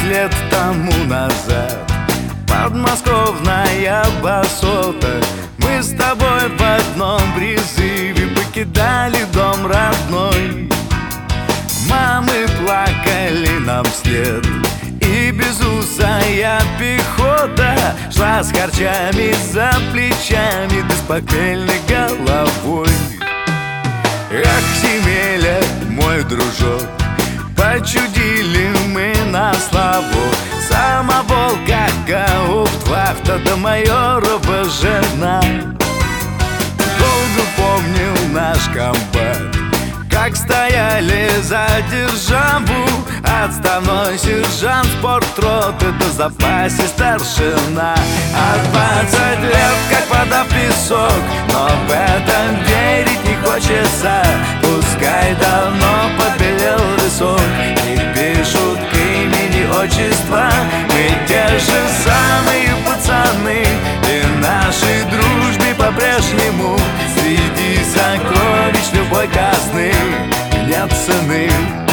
лет тому назад, подмосковная басота, мы с тобой в одном призыве покидали дом родной. Мамы плакали нам вслед, и безусая пехота шла с харчами за плечами, да с похмельной головой. Эх, земеля, мой дружок, почудили мы на славу. Самовол, как гауптвахта, да майорова жена. Долго помнил наш комбат, как стояли за державу. Отставной сержант спортроты, да в запасе старшина. А 20 лет, как вода в песок, но в это верить не хочется. Пускай давно побелел висок, и пишут к имени отчества. Мы те же самые пацаны, и нашей дружбе по-прежнему среди сокровищ любой казны нет цены.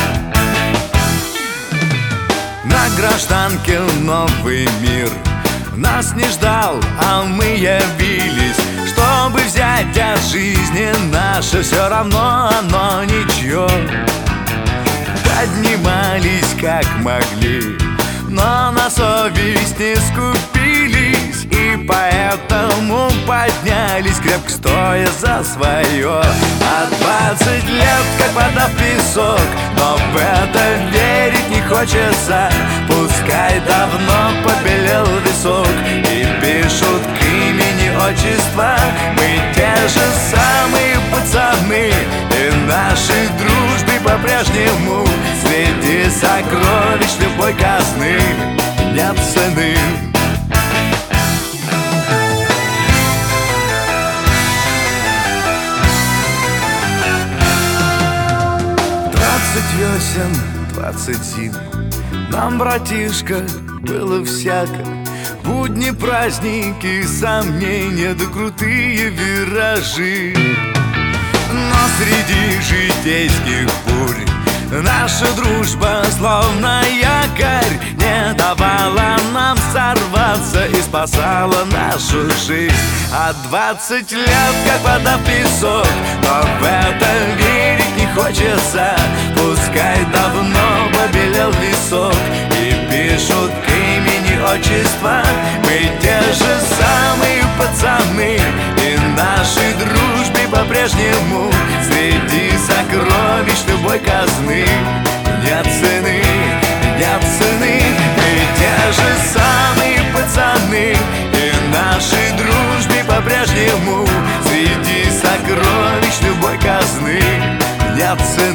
На гражданке новый мир нас не ждал, а мы явились, чтобы взять от жизни наше. Все равно оно ничье. Поднимались как могли, но на совесть не скупились, и поэтому поднялись, крепко стоя за свое. А 20 лет, как вода в песок, но в это верить не хочется. Пускай давно побелел висок, и пишут к имени отчества. Мы те же самые пацаны, и нашей дружбе по-прежнему среди сокровищ любой казны нет цены. Весен, 20 зим, нам, братишка, было всяко. Будни, праздники, сомнения, да крутые виражи. Но среди житейских бурь наша дружба, словно якорь, не давала нам сорваться и спасала нашу жизнь. А 20 лет, как вода в песок, но в это верить не хочется. Пускай давно побелел висок, и пишут к имени отчества. Мы те же самые пацаны, и нашей дружбе по-прежнему среди сокровищ любой казны нет цены, нет цены. Мы те же самые пацаны, и нашей дружбе по-прежнему среди сокровищ любой казны нет цены.